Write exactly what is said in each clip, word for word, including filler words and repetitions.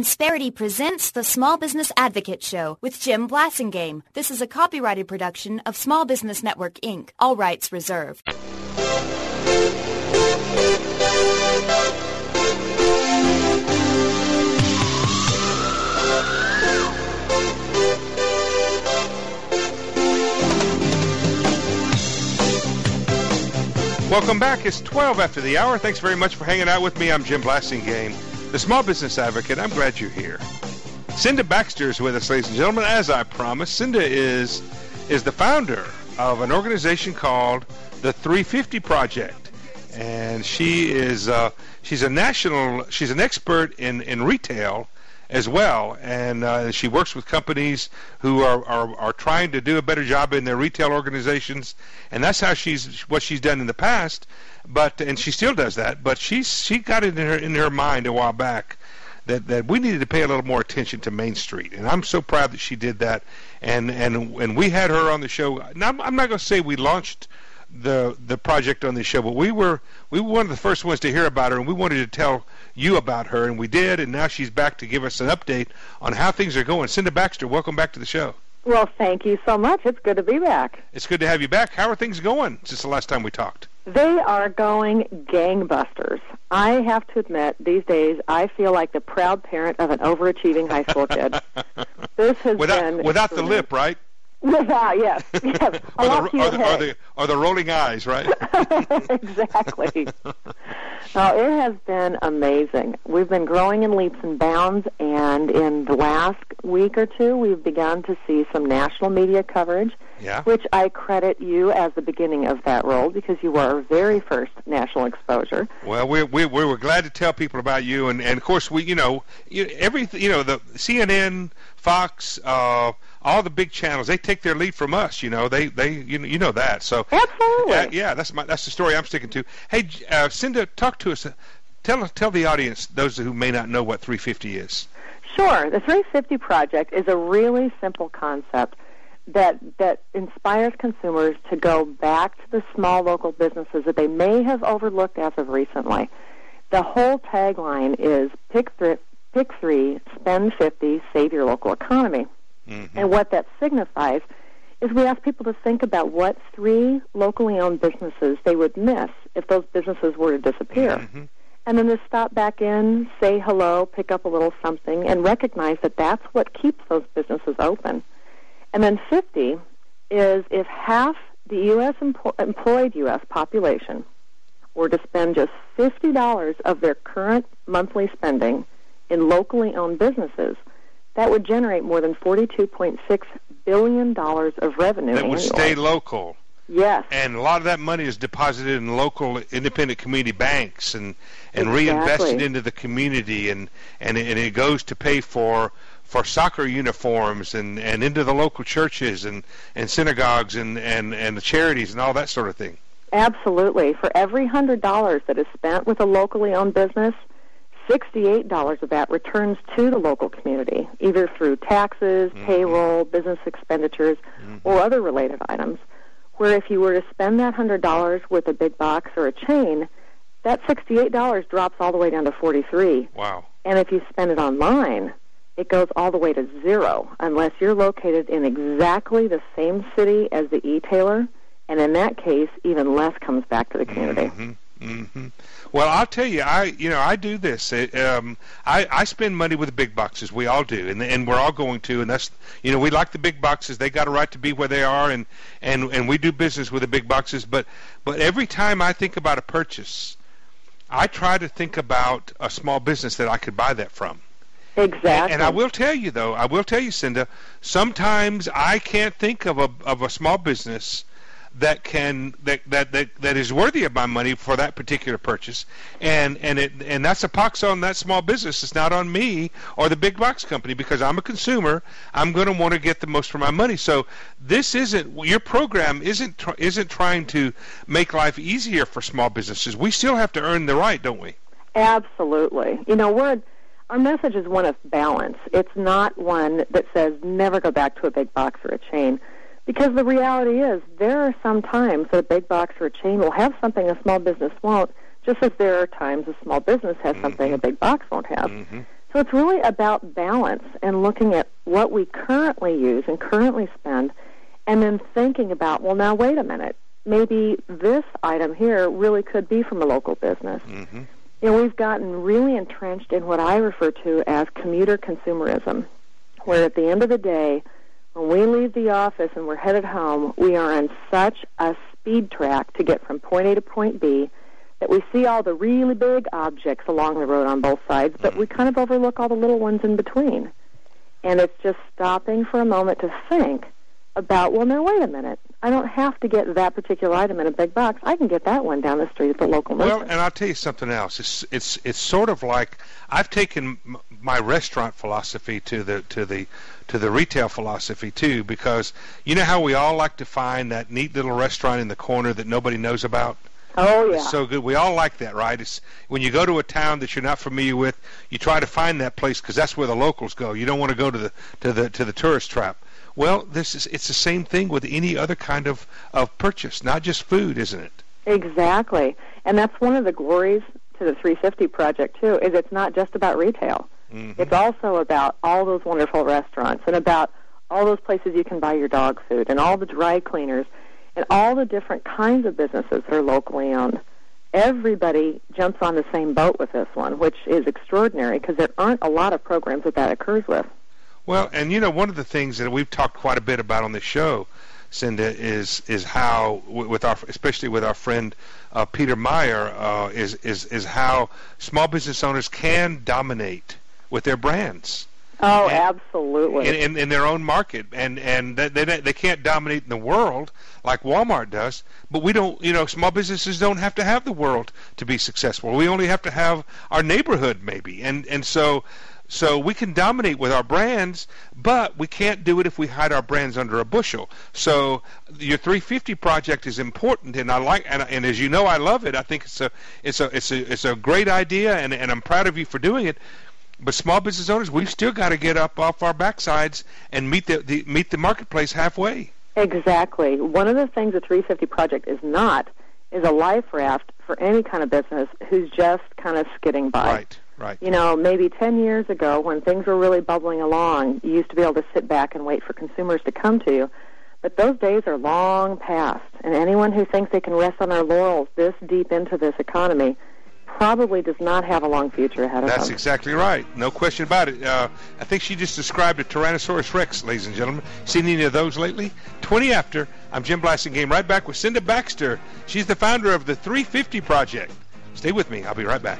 Insperity presents the Small Business Advocate Show with Jim Blasingame. This is a copyrighted production of Small Business Network, Incorporated. All rights reserved. Welcome back. It's twelve after the hour. Thanks very much for hanging out with me. I'm Jim Blasingame, the Small Business Advocate. I'm glad you're here. Cinda Baxter is with us, ladies and gentlemen. As I promised, Cinda is is the founder of an organization called the three fifty Project, and she is uh, she's a national she's an expert in, in retail as well, and uh, she works with companies who are, are are trying to do a better job in their retail organizations, and that's how she's what she's done in the past. But and she still does that. But she's she got it in her in her mind a while back that, that we needed to pay a little more attention to Main Street, and I'm so proud that she did that. And and and we had her on the show. Now I'm, I'm not going to say we launched the the project on the show, but we were we were one of the first ones to hear about her, and we wanted to tell you about her, and we did. And now she's back to give us an update on how things are going. Cinda Baxter, welcome back to the show. Well, thank you so much. It's good to be back. It's good to have you back. How are things going since the last time we talked? They are going gangbusters. I have to admit, these days, I feel like the proud parent of an overachieving high school kid. This has without, been... Without the lip, right? Without, yes. yes. or, the, or, the, or, the, or the rolling eyes, right? Exactly. No, it has been amazing. We've been growing in leaps and bounds, and in the last week or two, we've begun to see some national media coverage, yeah. which I credit you as the beginning of that role because you were our very first national exposure. Well, we we we were glad to tell people about you, and, and of course we you know every you know the C N N, Fox, uh, all the big channels, they take their lead from us. You know they they you know, you know that. So absolutely, uh, yeah, that's my that's the story I'm sticking to. Hey, uh, Cinda, talk to us. Tell tell the audience, those who may not know what three fifty is. Sure, the three fifty Project is a really simple concept that that inspires consumers to go back to the small local businesses that they may have overlooked as of recently. The whole tagline is pick three, pick three, spend fifty, save your local economy. Mm-hmm. And what that signifies is we ask people to think about what three locally owned businesses they would miss if those businesses were to disappear. Mm-hmm. And then to stop back in, say hello, pick up a little something, and recognize that that's what keeps those businesses open. And then fifty is if half the U S empo- employed U S population were to spend just fifty dollars of their current monthly spending in locally owned businesses, that would generate more than forty-two point six billion dollars of revenue that would annually. Stay local. Yes. And a lot of that money is deposited in local independent community banks and, and exactly. reinvested into the community, and, and, it, and it goes to pay for for soccer uniforms and, and into the local churches and, and synagogues and, and, and the charities and all that sort of thing. Absolutely. For every one hundred dollars that is spent with a locally owned business, sixty-eight dollars of that returns to the local community, either through taxes, mm-hmm. payroll, business expenditures, mm-hmm. or other related items, where if you were to spend that one hundred dollars with a big box or a chain, that sixty-eight dollars drops all the way down to forty-three dollars. Wow. And if you spend it online, it goes all the way to zero, unless you're located in exactly the same city as the e-tailer, and in that case, even less comes back to the community. Mm-hmm. Mm-hmm. Well, I'll tell you, I you know I do this. It, um, I I spend money with the big boxes. We all do, and and we're all going to. And that's you know we like the big boxes. They got a right to be where they are, and and and we do business with the big boxes. But but every time I think about a purchase, I try to think about a small business that I could buy that from. Exactly. And, and I will tell you though, I will tell you, Cinda, sometimes I can't think of a of a small business that can that, that that that is worthy of my money for that particular purchase, and and it and that's a pox on that small business. It's not on me or the big box company, because I'm a consumer. I'm going to want to get the most for my money. So this isn't your program isn't tr- isn't trying to make life easier for small businesses. We still have to earn the right, don't we? Absolutely. You know, we're our message is one of balance. It's not one that says never go back to a big box or a chain. Because the reality is, there are some times that a big box or a chain will have something a small business won't, just as there are times a small business has mm-hmm. something a big box won't have. Mm-hmm. So it's really about balance and looking at what we currently use and currently spend, and then thinking about, well, now wait a minute, maybe this item here really could be from a local business. Mm-hmm. You know, we've gotten really entrenched in what I refer to as commuter consumerism, where at the end of the day, when we leave the office and we're headed home, we are on such a speed track to get from point A to point B that we see all the really big objects along the road on both sides, but we kind of overlook all the little ones in between. And it's just stopping for a moment to think about, well, now, wait a minute. I don't have to get that particular item in a big box. I can get that one down the street at the local Well, merchant. and I'll tell you something else. It's it's it's sort of like I've taken m- my restaurant philosophy to the to the to the retail philosophy too, because you know how we all like to find that neat little restaurant in the corner that nobody knows about. Oh, yeah. It's so good. We all like that, right? It's when you go to a town that you're not familiar with, you try to find that place because that's where the locals go. You don't want to go to the to the to the tourist trap. Well, this is it's the same thing with any other kind of, of purchase, not just food, isn't it? Exactly. And that's one of the glories to the three fifty Project, too, is it's not just about retail. Mm-hmm. It's also about all those wonderful restaurants and about all those places you can buy your dog food and all the dry cleaners and all the different kinds of businesses that are locally owned. Everybody jumps on the same boat with this one, which is extraordinary because there aren't a lot of programs that that occurs with. Well, and you know, one of the things that we've talked quite a bit about on this show, Cinda, is is how with our especially with our friend uh, Peter Meyer uh, is is is how small business owners can dominate with their brands. Oh, and, absolutely. In, in in their own market, and and they they can't dominate in the world like Walmart does. But we don't, you know, small businesses don't have to have the world to be successful. We only have to have our neighborhood, maybe, and and so. So we can dominate with our brands, but we can't do it if we hide our brands under a bushel. So your three fifty Project is important, and I like, and, and as you know, I love it. I think it's a, it's a, it's a, it's a great idea, and, and I'm proud of you for doing it. But small business owners, we've still got to get up off our backsides and meet the, the meet the marketplace halfway. Exactly. One of the things the three fifty Project is not is a life raft for any kind of business who's just kind of skidding by. Right. Right. You know, maybe ten years ago when things were really bubbling along, you used to be able to sit back and wait for consumers to come to you. But those days are long past, and anyone who thinks they can rest on their laurels this deep into this economy probably does not have a long future ahead of them. That's exactly right. No question about it. Uh, I think she just described a Tyrannosaurus Rex, ladies and gentlemen. Seen any of those lately? twenty after. I'm Jim Blassingame, right back with Cinda Baxter. She's the founder of the three fifty Project. Stay with me. I'll be right back.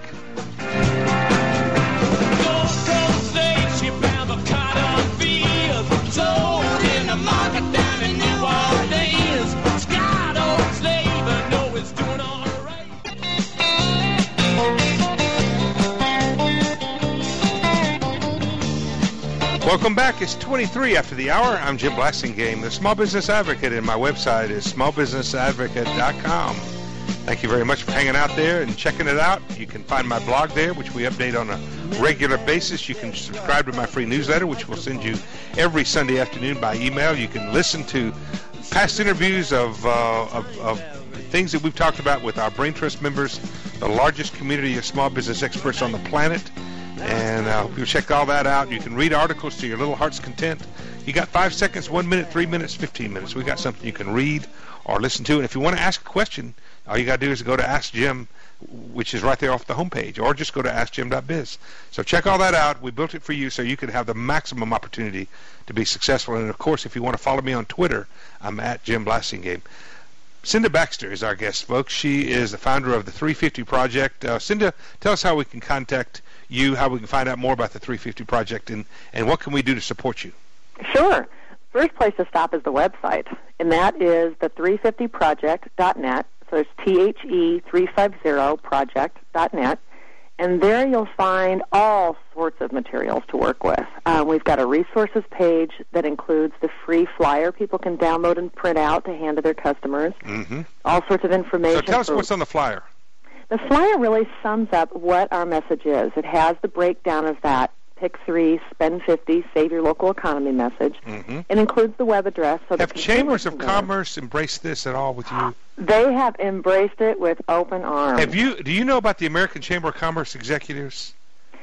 Welcome back. It's twenty-three after the hour. I'm Jim Blassingame, the Small Business Advocate, and my website is small business advocate dot com. Thank you very much for hanging out there and checking it out. You can find my blog there, which we update on a regular basis. You can subscribe to my free newsletter, which will send you every Sunday afternoon by email. You can listen to past interviews of, uh, of, of things that we've talked about with our Brain Trust members, the largest community of small business experts on the planet. And uh, you'll check all that out. You can read articles to your little heart's content. You got five seconds, one minute, three minutes, fifteen minutes. We got something you can read or listen to. And if you want to ask a question, all you got to do is go to Ask Jim, which is right there off the homepage, or just go to ask jim dot biz. So check all that out. We built it for you so you can have the maximum opportunity to be successful. And, of course, if you want to follow me on Twitter, I'm at Jim Blassingame. Cinda Baxter is our guest, folks. She is the founder of the three fifty Project. Uh, Cinda, tell us how we can contact you, how we can find out more about the three fifty Project, and, and what can we do to support you? Sure. First place to stop is the website, and that is the three fifty project dot net. So it's T H E three fifty project dot net. And there you'll find all sorts of materials to work with. Um, we've got a resources page that includes the free flyer people can download and print out to hand to their customers. Mm-hmm. All sorts of information. So tell us for, what's on the flyer. The flyer really sums up what our message is. It has the breakdown of that pick three, spend fifty, save your local economy message. Mm-hmm. It includes the web address. So have the chambers of commerce embraced this at all with you? They have embraced it with open arms. Have you? Do you know about the American Chamber of Commerce executives?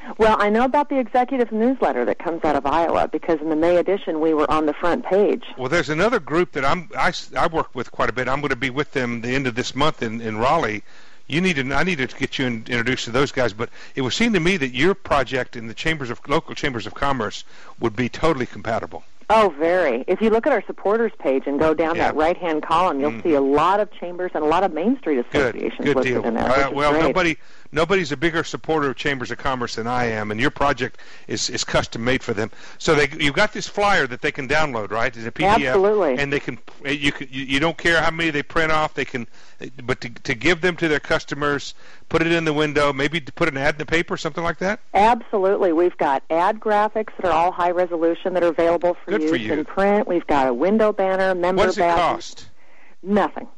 Well, I know about the executive newsletter that comes out of Iowa because in the May edition we were on the front page. Well, there's another group that I'm I, I work with quite a bit. I'm going to be with them the end of this month in, in Raleigh. You need to I need to get you in, introduced to those guys. But it would seem to me that your project in the chambers of local chambers of commerce would be totally compatible. Oh, very. If you look at our supporters page and go down yeah. that right-hand column, you'll mm. see a lot of chambers and a lot of Main Street associations good, good listed deal. in there. Uh, well, great. nobody nobody's a bigger supporter of chambers of commerce than I am, and your project is, is custom made for them. So they you've got this flyer that they can download, right? It's a P D F, absolutely. And they can you can, you, you don't care how many they print off. They can, but to to give them to their customers, put it in the window, maybe to put an ad in the paper, something like that. Absolutely. We've got ad graphics that are all high resolution that are available for Good use for you. in print. We've got a window banner, member What does it badge. cost? Nothing.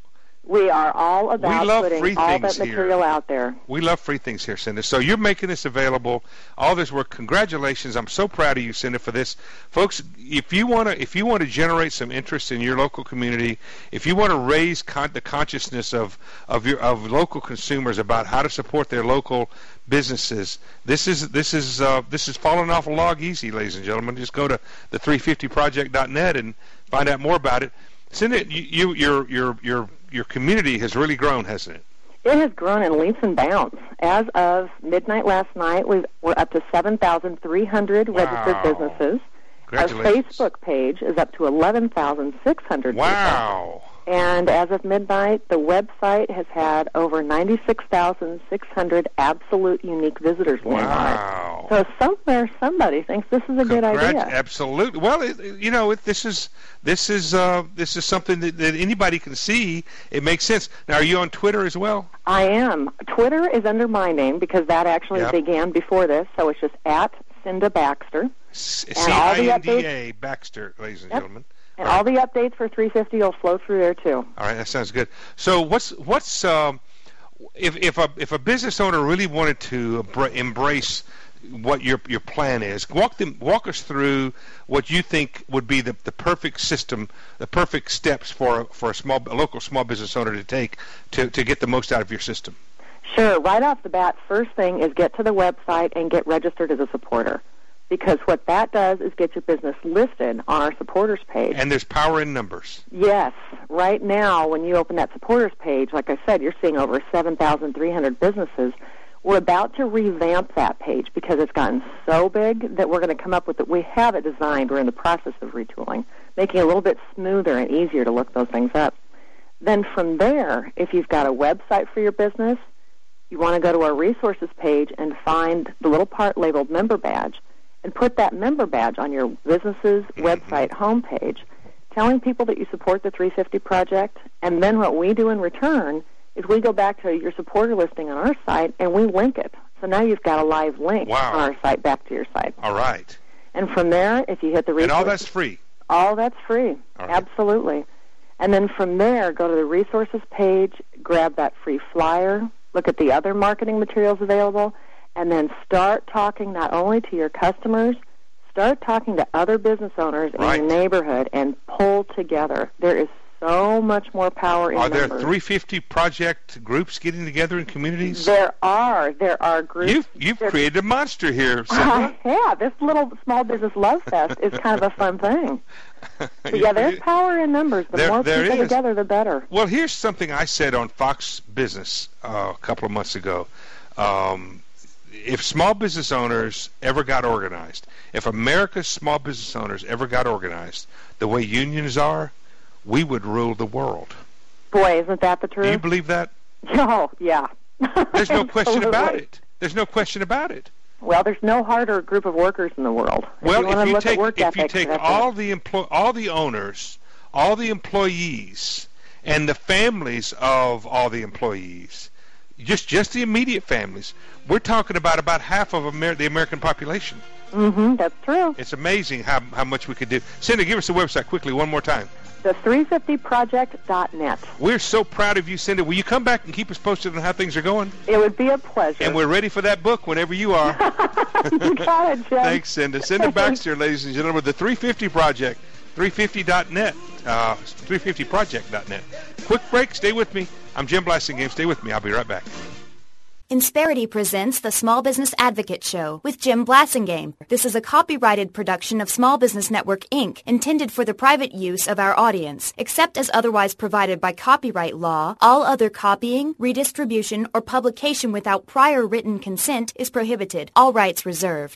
We are all about we love putting free all things that material here. out there. We love free things here, Cinda. So you're making this available. All this work. Congratulations! I'm so proud of you, Cinda, for this, folks. If you want to, if you want to generate some interest in your local community, if you want to raise con- the consciousness of of your of local consumers about how to support their local businesses, this is this is uh, this is falling off a log easy, ladies and gentlemen. Just go to the three fifty project dot net and find out more about it. Cinda, you, you your your your your community has really grown, hasn't it? It has grown in leaps and bounds. As of midnight last night, we've, we're up to seven thousand three hundred wow. registered businesses. Our Facebook page is up to eleven thousand six hundred wow. people. And as of midnight, the website has had over ninety-six thousand six hundred absolute unique visitors land on wow. it. So somewhere somebody thinks this is a good idea. Absolutely. Well, it, you know, it, this is this is uh, this is something that, that anybody can see. It makes sense. Now, are you on Twitter as well? I am. Twitter is under my name because that actually yep. began before this, so it's just at Cinda Baxter. C I N D A Baxter, ladies and yep. gentlemen. And all, right. all the updates for three fifty will flow through there too. All right, that sounds good. So, what's what's um, if if a if a business owner really wanted to embrace what your your plan is, walk them walk us through what you think would be the, the perfect system, the perfect steps for for a small a local small business owner to take to to get the most out of your system. Sure. Right off the bat, first thing is get to the website and get registered as a supporter. Because what that does is get your business listed on our supporters page. And there's power in numbers. Yes. Right now, when you open that supporters page, like I said, you're seeing over seven thousand three hundred businesses. We're about to revamp that page because it's gotten so big that we're going to come up with it. We have it designed. We're in the process of retooling, making it a little bit smoother and easier to look those things up. Then from there, if you've got a website for your business, you want to go to our resources page and find the little part labeled member badge. And put that member badge on your business's mm-hmm. website homepage, telling people that you support the three fifty Project. And then what we do in return is we go back to your supporter listing on our site and we link it. So now you've got a live link wow. on our site back to your site. All right. And from there, if you hit the resources... And all that's free? All that's free. All right. Absolutely. And then from there, go to the resources page, grab that free flyer, look at the other marketing materials available, and then start talking not only to your customers, start talking to other business owners right. in your neighborhood and pull together. There is so much more power in Are numbers. there three fifty project groups getting together in communities? There are. There are groups. You've, you've created a monster here, Cinda. Uh, yeah, this little Small Business Love Fest is kind of a fun thing. So yeah, there's power in numbers. The there, more there people is. together, the better. Well, here's something I said on Fox Business uh, a couple of months ago. Um, if small business owners ever got organized, if America's small business owners ever got organized the way unions are, we would rule the world. Boy, isn't that the truth? Do you believe that? Oh, yeah. There's no question about it. There's no question about it. Well, there's no harder group of workers in the world. Well, if you, if you look take at work if ethic, you take all the employ all the owners, all the employees, and the families of all the employees, just just the immediate families, we're talking about about half of Amer- the American population. Mm-hmm, that's true. It's amazing how how much we could do. Cinda, give us the website quickly one more time. The three fifty project dot net. We're so proud of you, Cinda. Will you come back and keep us posted on how things are going? It would be a pleasure. And we're ready for that book whenever you are. You got it, Jim. Thanks, Cinda. Cinda Baxter, ladies and gentlemen, the three fifty Project, three fifty dot net, uh, three fifty project dot net. Quick break. Stay with me. I'm Jim Blasingame. Stay with me. I'll be right back. Insperity presents the Small Business Advocate Show with Jim Blasingame. This is a copyrighted production of Small Business Network, Incorporated, intended for the private use of our audience. Except as otherwise provided by copyright law, all other copying, redistribution, or publication without prior written consent is prohibited. All rights reserved.